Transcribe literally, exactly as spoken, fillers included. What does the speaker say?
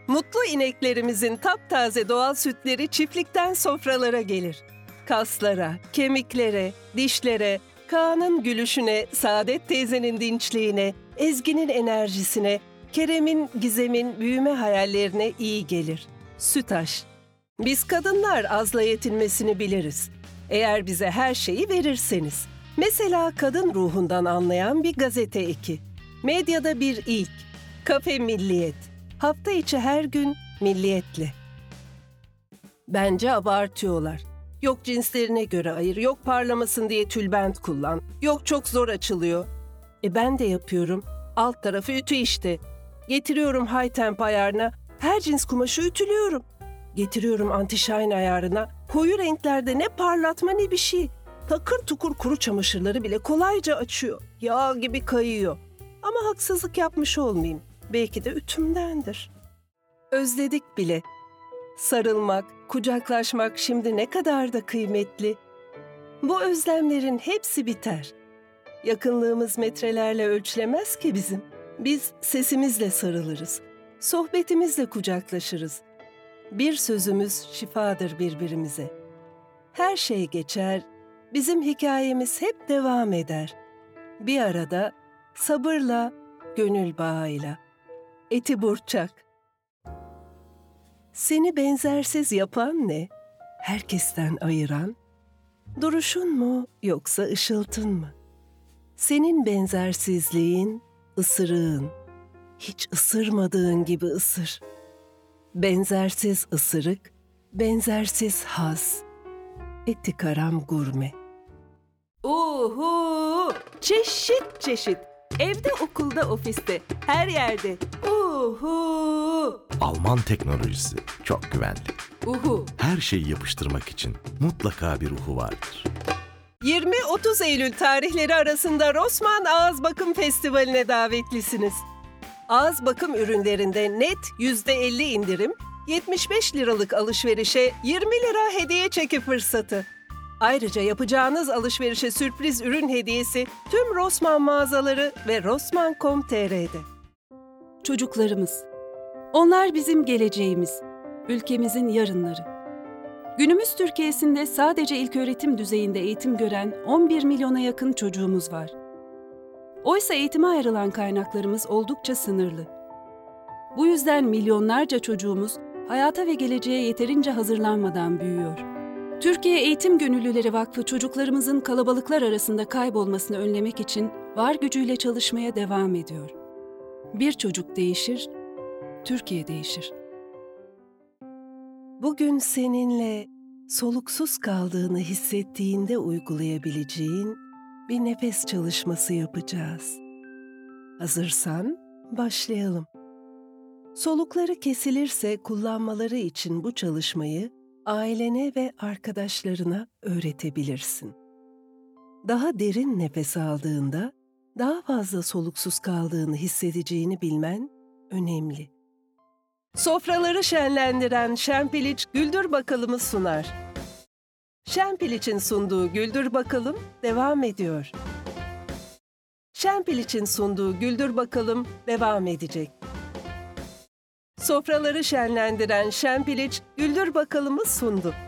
Mutlu ineklerimizin taptaze doğal sütleri çiftlikten sofralara gelir. Kaslara, kemiklere, dişlere, Kaan'ın gülüşüne, Saadet teyzenin dinçliğine, Ezgi'nin enerjisine, Kerem'in, Gizem'in büyüme hayallerine iyi gelir. Sütaş. Biz kadınlar azla yetinmesini biliriz. Eğer bize her şeyi verirseniz. Mesela kadın ruhundan anlayan bir gazete eki. Medyada bir ilk. Kafe Milliyet. Hafta içi her gün Milliyet'le. Bence abartıyorlar. Yok cinslerine göre ayır, yok parlamasın diye tülbent kullan, yok çok zor açılıyor. E ben de yapıyorum. Alt tarafı ütü işte. Getiriyorum high temp ayarına, her cins kumaşı ütülüyorum. Getiriyorum anti-shine ayarına, koyu renklerde ne parlatma ne bir şey. Takır tukur kuru çamaşırları bile kolayca açıyor. Yağ gibi kayıyor. Ama haksızlık yapmış olmayayım. Belki de ütümdendir. Özledik bile. Sarılmak, kucaklaşmak şimdi ne kadar da kıymetli. Bu özlemlerin hepsi biter. Yakınlığımız metrelerle ölçülemez ki bizim. Biz sesimizle sarılırız. Sohbetimizle kucaklaşırız. Bir sözümüz şifadır birbirimize. Her şey geçer, bizim hikayemiz hep devam eder. Bir arada, sabırla, gönül bağıyla. Eti Burçak. Seni benzersiz yapan ne? Herkesten ayıran? Duruşun mu yoksa ışıltın mı? Senin benzersizliğin, ısırığın. Hiç ısırmadığın gibi ısır. Benzersiz ısırık, benzersiz haz. Eti Karam Gurme. Uhu! Çeşit çeşit. Evde, okulda, ofiste, her yerde. Uhu! Alman teknolojisi çok güvenli. Uhu! Her şeyi yapıştırmak için mutlaka bir uhu vardır. yirmi otuz Eylül tarihleri arasında Rossmann Ağız Bakım Festivali'ne davetlisiniz. Ağız bakım ürünlerinde net yüzde elli indirim, yetmiş beş liralık alışverişe yirmi lira hediye çeki fırsatı. Ayrıca yapacağınız alışverişe sürpriz ürün hediyesi tüm Rossmann mağazaları ve rossmann nokta com nokta tr'de. Çocuklarımız. Onlar bizim geleceğimiz, ülkemizin yarınları. Günümüz Türkiye'sinde sadece ilköğretim düzeyinde eğitim gören on bir milyona yakın çocuğumuz var. Oysa eğitime ayrılan kaynaklarımız oldukça sınırlı. Bu yüzden milyonlarca çocuğumuz hayata ve geleceğe yeterince hazırlanmadan büyüyor. Türkiye Eğitim Gönüllüleri Vakfı çocuklarımızın kalabalıklar arasında kaybolmasını önlemek için var gücüyle çalışmaya devam ediyor. Bir çocuk değişir, Türkiye değişir. Bugün seninle soluksuz kaldığını hissettiğinde uygulayabileceğin bir nefes çalışması yapacağız. Hazırsan başlayalım. Solukları kesilirse kullanmaları için bu çalışmayı ailene ve arkadaşlarına öğretebilirsin. Daha derin nefes aldığında daha fazla soluksuz kaldığını hissedeceğini bilmen önemli. Sofraları şenlendiren Şempiliç Güldür Bakalım'ı sunar. Şempiliç'in sunduğu Güldür Bakalım devam ediyor. Şempiliç'in sunduğu Güldür Bakalım devam edecek. Sofraları şenlendiren Şempiliç Güldür Bakalım'ı sundu.